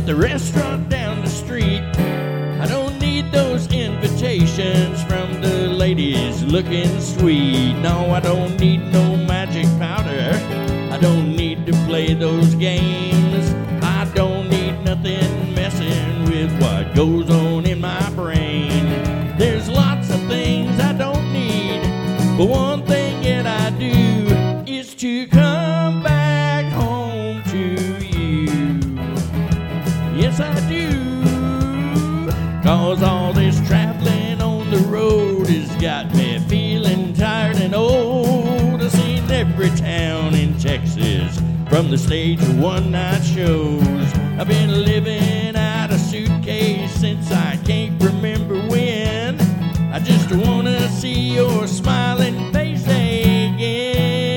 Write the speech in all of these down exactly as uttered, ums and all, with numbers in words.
at the restaurant down the street. I don't need those invitations from the ladies looking sweet. No, I don't need no magic powder. I don't need to play those games. I don't need nothing messing with what goes on in my brain. There's lots of things I don't need, but one thing that I do is to come back home to you. Yes, I do. 'Cause all this traveling on the road has got me feeling tired and old. I've seen every town in Texas from the stage of one-night shows. I've been living out a suitcase since I can't remember when. I just wanna see your smiling face again.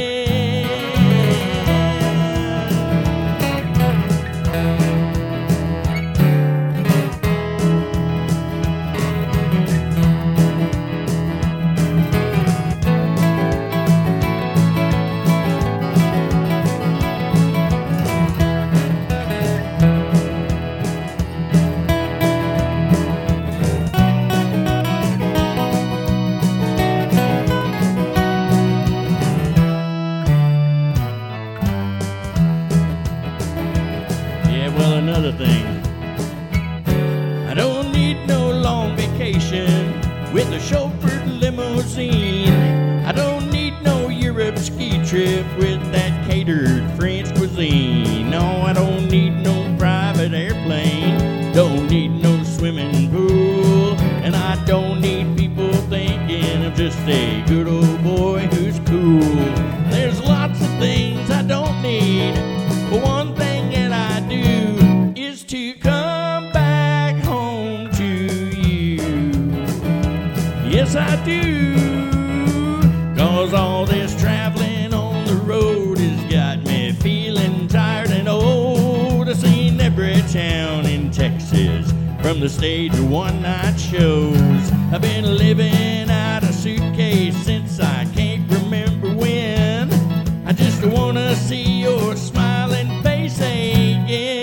Well, another thing, I don't need no long vacation with a chauffeured limousine. I don't need no Europe ski trip with that catered French cuisine. No, I don't need no private airplane, don't need no swimming pool, and I don't need people thinking I'm just a good old boy who's cool. There's lots of things I don't need, but one thing that I do is to come back home to you. Yes, I do. 'Cause all this traveling on the road has got me feeling tired and old. I've seen every town in Texas from the stage of one-night shows. I've been living out a suitcase since I can't remember when. I just wanna see your smiling face again.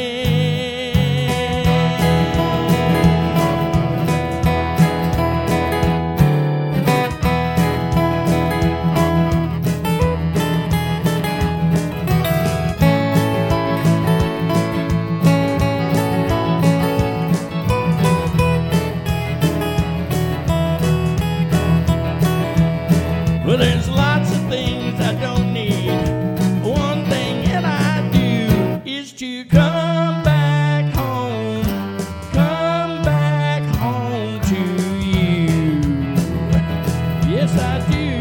Well, there's lots of things I don't need. One thing that I do is to come back home, come back home to you. Yes, I do.